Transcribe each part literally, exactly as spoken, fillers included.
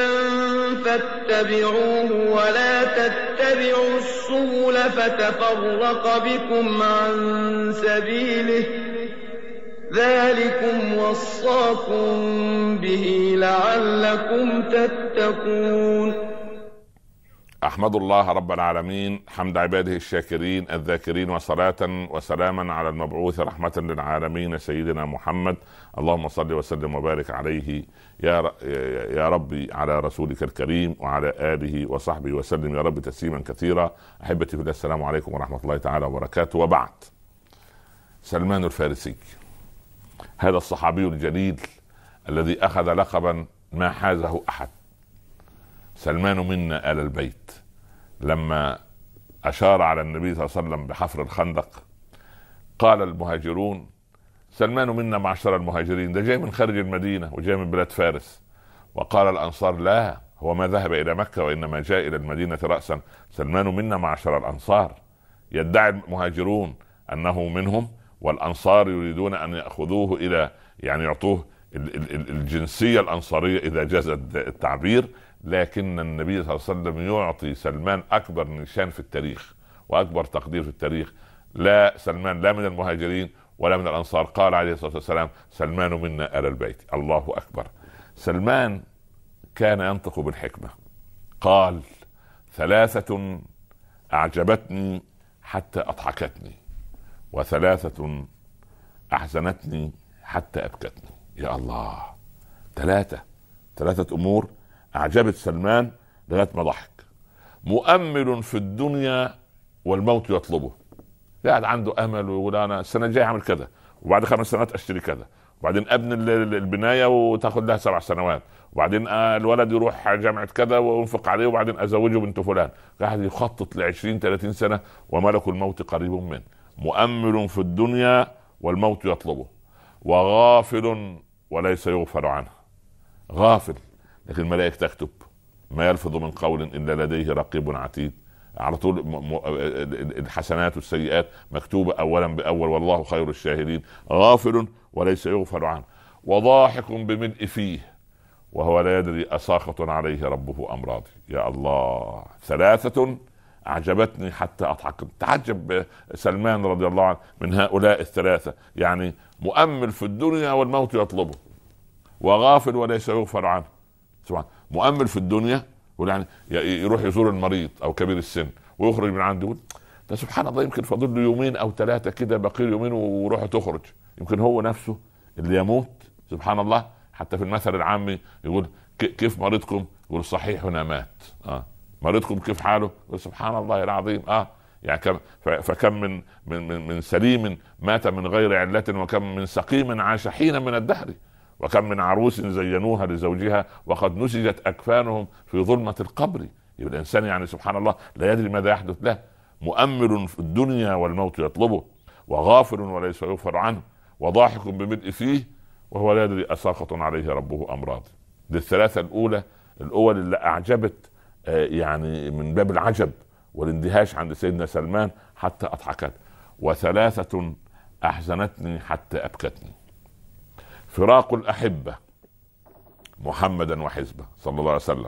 فاتبعوه ولا تتبعوا السبل فتفرق بكم عن سبيله ذلكم وصاكم به لعلكم تتقون. أحمد الله رب العالمين حمد عباده الشاكرين الذاكرين، وصلاة وسلاما على المبعوث رحمة للعالمين سيدنا محمد. اللهم صل وسلم وبارك عليه يا يا ربي على رسولك الكريم وعلى آله وصحبه وسلم يا رب تسليما كثيرا. أحبتي في الله، السلام عليكم ورحمة الله تعالى وبركاته. وبعد، سلمان الفارسي هذا الصحابي الجليل الذي أخذ لقبا ما حازه أحد، سلمان منا آل البيت، لما أشار على النبي صلى الله عليه وسلم بحفر الخندق قال المهاجرون سلمان منا معشر المهاجرين، ده جاي من خارج المدينة وجاي من بلاد فارس. وقال الأنصار لا، هو ما ذهب إلى مكة وإنما جاء إلى المدينة رأسا، سلمان منا معشر الأنصار. يدعي المهاجرون أنه منهم، والأنصار يريدون أن يأخذوه إلى يعني يعطوه الجنسية الأنصارية إذا جاز التعبير. لكن النبي صلى الله عليه وسلم يعطي سلمان أكبر نشان في التاريخ وأكبر تقدير في التاريخ. لا، سلمان لا من المهاجرين ولا من الأنصار، قال عليه الصلاة والسلام سلمان منا آل البيت. الله أكبر. سلمان كان ينطق بالحكمة، قال ثلاثة أعجبتني حتى أضحكتني، وثلاثة أحزنتني حتى أبكتني. يا الله، ثلاثة ثلاثة أمور أعجبت سلمان لغاية ما ضحك. مؤمل في الدنيا والموت يطلبه، قاعد عنده أمل ويقول أنا السنة الجاية أعمل كذا، وبعد خمس سنوات أشتري كذا، وبعدين أبني البناية وتاخد لها سبع سنوات، وبعدين الولد يروح جامعة كذا وانفق عليه، وبعدين أزوجه بنت فلان. قاعد يخطط لعشرين ثلاثين سنة وملك الموت قريب منه. مؤمل في الدنيا والموت يطلبه، وغافل وليس يغفر عنه. غافل لكن الملائكة تكتب، ما يلفظ من قول إلا لديه رقيب عتيد. على طول الحسنات والسيئات مكتوبة أولا بأول، والله خير الشاهدين. غافل وليس يغفر عنه، وضاحك بملء فيه وهو لا يدري أساخط عليه ربه أم راضي. يا الله، ثلاثة أعجبتني حتى أضحك. تعجب سلمان رضي الله عنه من هؤلاء الثلاثة، يعني مؤمل في الدنيا والموت يطلبه، وغافل وليس يغفر عنه. سبحان، مؤمل في الدنيا يعني يروح يزور المريض او كبير السن ويخرج من عنده يقول ده سبحان الله يمكن فاضل له يومين او ثلاثه كده، باقي يومين وروحه تخرج، يمكن هو نفسه اللي يموت. سبحان الله، حتى في المثل العامي يقول كيف مريضكم؟ يقول صحيح هنا مات. اه مريضكم كيف حاله؟ يقول سبحان الله العظيم. اه يعني كم فكم من من من سليم مات من غير علة، وكم من سقيم عاش حين من الدهر، وكم من عروس زينوها لزوجها وقد نسجت أكفانهم في ظلمة القبر. يبقى الإنسان يعني سبحان الله لا يدري ماذا يحدث له. مؤمل في الدنيا والموت يطلبه، وغافل وليس يغفر عنه، وضاحك بملء فيه وهو لا يدري أساخط عليه ربه أم راضي. دي الثلاثة الأولى الأول اللي أعجبت يعني من باب العجب والاندهاش عند سيدنا سلمان حتى أضحكت. وثلاثة أحزنتني حتى أبكتني. فراق الأحبة محمدا وحزبه صلى الله عليه وسلم،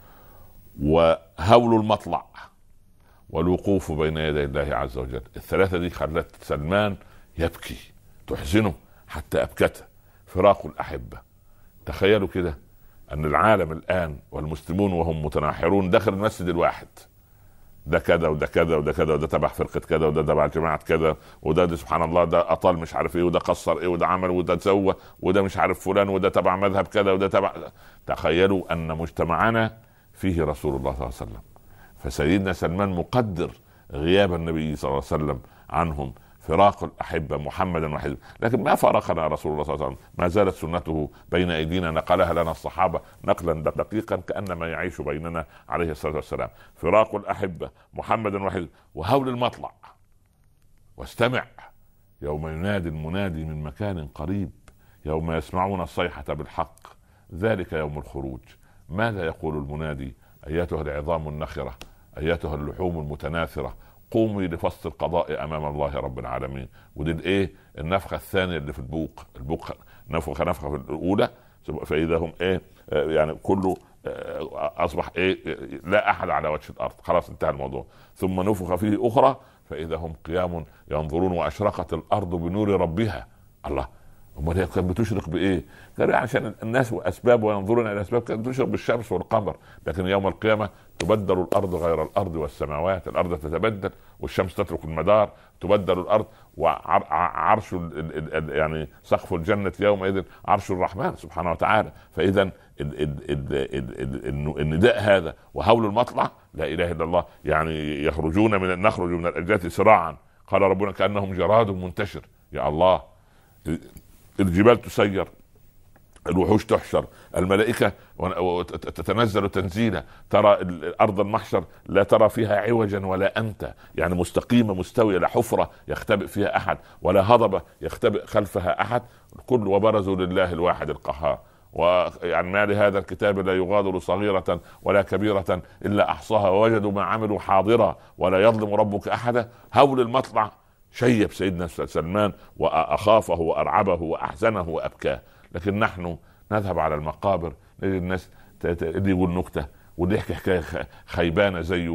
وهول المطلع، والوقوف بين يدي الله عز وجل. الثلاثة دي خلت سلمان يبكي، تحزنه حتى أبكته. فراق الأحبة، تخيلوا كده أن العالم الآن والمسلمون وهم متناحرون داخل المسجد الواحد، ده كذا وده كذا وده كذا، وده تبع فرقة كذا وده تبع جماعة كذا، وده ده سبحان الله ده أطال مش عارف ايه، وده قصر ايه، وده عمل وده تسوى، وده مش عارف فلان، وده تبع مذهب كذا وده تبع. تخيلوا أن مجتمعنا فيه رسول الله صلى الله عليه وسلم. فسيدنا سلمان مقدر غياب النبي صلى الله عليه وسلم عنهم. فراق الأحبة محمدا وحزبه، لكن ما فارقنا رسول الله صلى الله عليه وسلم، ما زالت سنته بين أيدينا، نقلها لنا الصحابة نقلا دقيقا كأنما يعيش بيننا عليه الصلاة والسلام. فراق الأحبة محمدا وحزبه، وهول المطلع. واستمع يوم ينادي المنادي من مكان قريب، يوم يسمعون الصيحة بالحق، ذلك يوم الخروج. ماذا يقول المنادي؟ أيتها العظام النخرة، أيتها اللحوم المتناثرة، قومي لفصل القضاء امام الله رب العالمين. ودي الايه؟ النفخه الثانيه اللي في البوق. البوق نفخه نفخه في الاولى، فاذا هم ايه يعني كل اصبح ايه؟ لا احد على وجه الارض، خلاص انتهى الموضوع. ثم نفخ فيه اخرى فاذا هم قيام ينظرون واشرقت الارض بنور ربها. الله، امال هي كانت بتشرق بايه؟ قال عشان الناس واسباب وينظرون الى الاسباب، كانت بتشرق بالشمس والقمر. لكن يوم القيامه تبدل الارض غير الارض والسماوات، الارض تتبدل والشمس تترك المدار، تبدل الارض، وعرش يعني سقف الجنه يومئذ عرش الرحمن سبحانه وتعالى. فاذا النداء هذا وهول المطلع لا اله الا الله، يعني يخرجون من نخرج من الاجداث سراعا، قال ربنا كانهم جراد منتشر. يا الله، الجبال تسير، الوحوش تحشر، الملائكة تتنزل تنزيلا، ترى الأرض المحشر لا ترى فيها عوجا ولا أمتا، يعني مستقيمة مستوية، لا حفرة يختبئ فيها أحد ولا هضبة يختبئ خلفها أحد، كل وبرزوا لله الواحد القهار. ويعني ما لهذا الكتاب لا يغادر صغيرة ولا كبيرة إلا أحصاها ووجدوا ما عملوا حاضرا ولا يظلم ربك أحدا. هول المطلع شيب سيدنا سلمان وأخافه وأرعبه وأحزنه وأبكاه. لكن نحن نذهب على المقابر نجد الناس اللي يقول نكتة واللي يحكي حكاية خيبانة زيه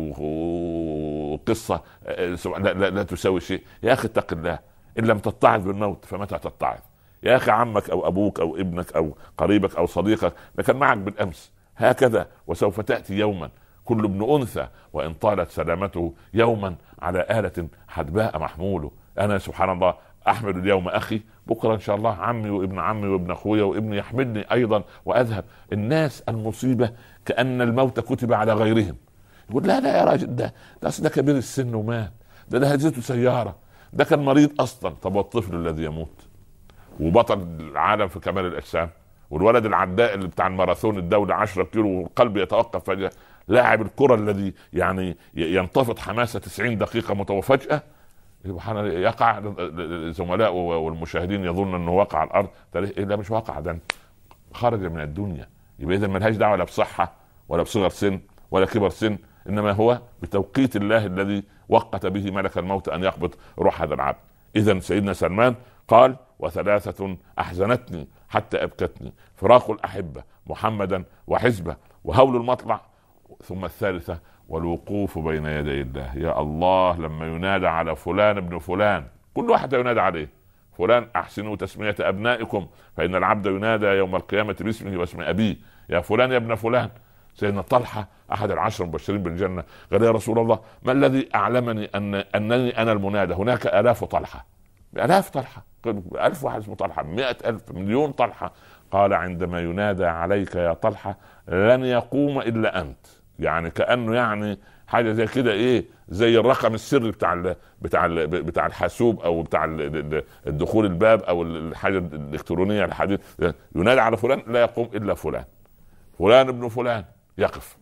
وقصة لا, لا, لا تساوي شيء. يا أخي اتق الله، إن لم تتعظ بالموت فمتى تتعظ؟ يا أخي عمك أو أبوك أو ابنك أو قريبك أو صديقك لكن معك بالأمس هكذا، وسوف تأتي يوما كل ابن أنثى وإن طالت سلامته يوما على آلة حدباء محموله. أنا سبحان الله أحمل اليوم أخي، بكرة إن شاء الله عمي وابن عمي وابن أخويا وابني يحملني أيضا وأذهب. الناس المصيبة كأن الموت كتب على غيرهم. يقول لا لا يا راجل، ده ده ده كبير السن ومات، ده ده هزته سيارة، ده كان مريض أصلا. طب والطفل الذي يموت وبطل العالم في كمال الأجسام، والولد العداء اللي بتاع الماراثون الدولي عشرة كيلو والقلب يتوقف فجأة، لاعب الكرة الذي يعني ينتفض حماسة تسعين دقيقة متوفجأة، سبحان الله يقع. زملاء والمشاهدين يظن انه وقع على الارض، ده مش واقع، ده خرج من الدنيا. يبقى اذا ملهاش دعوه لا بصحه ولا بصغر سن ولا كبر سن، انما هو بتوقيت الله الذي وقت به ملك الموت ان يقبض روح هذا العبد. اذا سيدنا سلمان قال وثلاثه احزنتني حتى ابكتني، فراق الاحبه محمدا وحزبه وهول المطلع، ثم الثالثه والوقوف بين يدي الله. يا الله، لما ينادى على فلان ابن فلان، كل واحد ينادى عليه فلان، احسنوا تسمية ابنائكم فان العبد ينادى يوم القيامة باسمه واسم ابيه. يا فلان يا ابن فلان. سيدنا طلحة احد العشر المبشرين بالجنة قال يا رسول الله ما الذي اعلمني ان انني انا المنادى؟ هناك الاف طلحة، الاف طلحة، الف واحد اسمه طلحة، مئة الف، مليون طلحة. قال عندما ينادى عليك يا طلحة لن يقوم الا انت. يعني كأنه يعني حاجة زي كده ايه، زي الرقم السري بتاع ال بتاع ال بتاع الحاسوب او بتاع الدخول الباب او الحاجة الالكترونية الحديث. ينادى على فلان لا يقوم الا فلان، فلان ابن فلان يقف.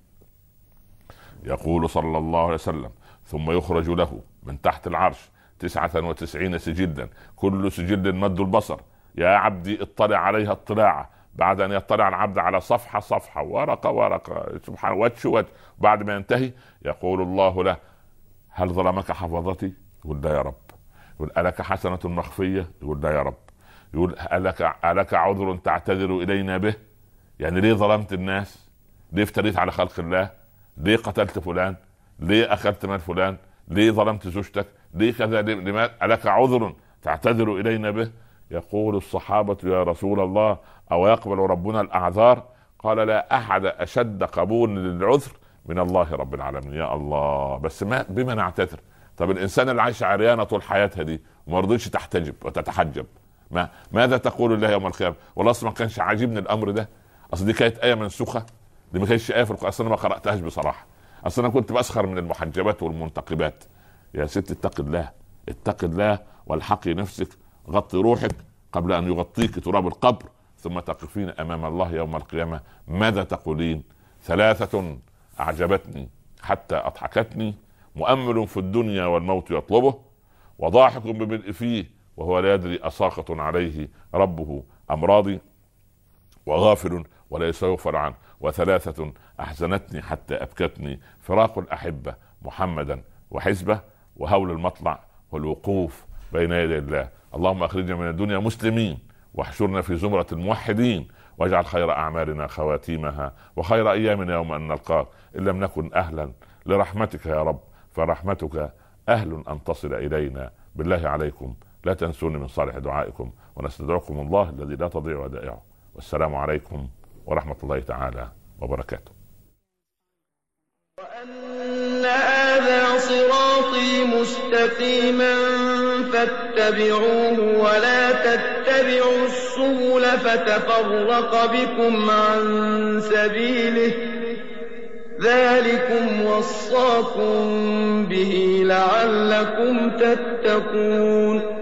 يقول صلى الله عليه وسلم ثم يخرج له من تحت العرش تسعة وتسعين سجلا كل سجل مد البصر، يا عبدي اطلع عليها اطلاعة. بعد ان يطلع العبد على صفحة صفحة ورقة ورقة سبحان وجه وجه، بعد ما ينتهي يقول الله له هل ظلمك حفظتي؟ يقول لا يا رب. يقول ألك حسنة مخفية؟ يقول لا يا رب. يقول ألك, ألك عذر تعتذر إلينا به؟ يعني ليه ظلمت الناس؟ ليه افتريت على خلق الله؟ ليه قتلت فلان؟ ليه أخذت مال فلان؟ ليه ظلمت زوجتك؟ ليه كذا؟ لماذا؟ ألك عذر تعتذر إلينا به؟ يقول الصحابة يا رسول الله أو يقبل ربنا الأعذار؟ قال لا أحد أشد قبول للعذر من الله رب العالمين. يا الله، بس ما بما نعتذر؟ طب الإنسان اللي عايش عريانة طول حياتها دي وما رضيتش تحتجب وتتحجب، ما ماذا تقول الله يوم القيامة؟ والله أصلا ما كانش عاجبني الأمر ده، أصل دي كانت آية منسوخة، دي ما كانتش آية في القرآن، أصلا ما قرأتهاش بصراحة، أصلا أنا كنت بسخر من المحجبات والمنتقبات. يا ست اتق الله، اتق الله والحقي نفسك، غطي روحك قبل أن يغطيك تراب القبر، ثم تقفين أمام الله يوم القيامة ماذا تقولين؟ ثلاثة أعجبتني حتى أضحكتني، مؤمل في الدنيا والموت يطلبه، وضاحك بملء فيه وهو لا يدري أساخط عليه ربه أم راضي، وغافل وليس يغفر عنه، وثلاثة أحزنتني حتى أبكتني، فراق الأحبة محمدا وحزبه، وهول المطلع والوقوف بين يدي الله. اللهم أخرجنا من الدنيا مسلمين واحشرنا في زمرة الموحدين واجعل خير أعمالنا خواتيمها وخير أيامنا يوم أن نلقاك، إن لم نكن أهلا لرحمتك يا رب فرحمتك أهل أن تصل إلينا. بالله عليكم لا تنسوني من صالح دعائكم، ونستدعكم الله الذي لا تضيع ودائعه. والسلام عليكم ورحمة الله تعالى وبركاته. وأن هذا صراطي مستقيما فاتبعوه ولا تتبعوا السبل فتفرق بكم عن سبيله، ذلكم وصاكم به لعلكم تتقون.